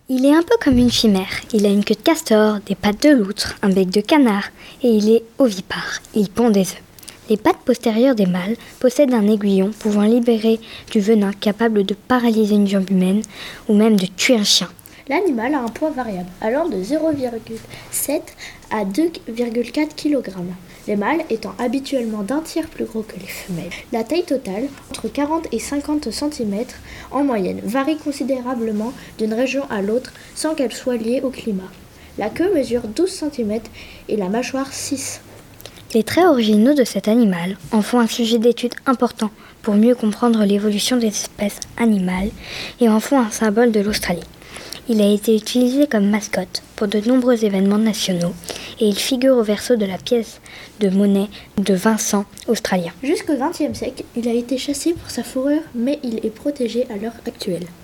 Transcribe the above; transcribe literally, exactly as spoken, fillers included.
Il est un peu comme une chimère. Il a une queue de castor, des pattes de loutre, un bec de canard et il est ovipare. Il pond des œufs. Les pattes postérieures des mâles possèdent un aiguillon pouvant libérer du venin capable de paralyser une jambe humaine ou même de tuer un chien. L'animal a un poids variable, allant de zéro virgule sept à deux virgule quatre kilogrammes, les mâles étant habituellement d'un tiers plus gros que les femelles. La taille totale, entre quarante et cinquante centimètres en moyenne, varie considérablement d'une région à l'autre sans qu'elle soit liée au climat. La queue mesure douze centimètres et la mâchoire six. Les traits originaux de cet animal en font un sujet d'étude important pour mieux comprendre l'évolution des espèces animales et en font un symbole de l'Australie. Il a été utilisé comme mascotte pour de nombreux événements nationaux et il figure au verso de la pièce de monnaie de Vincent australien. Jusqu'au vingtième siècle, il a été chassé pour sa fourrure, mais il est protégé à l'heure actuelle.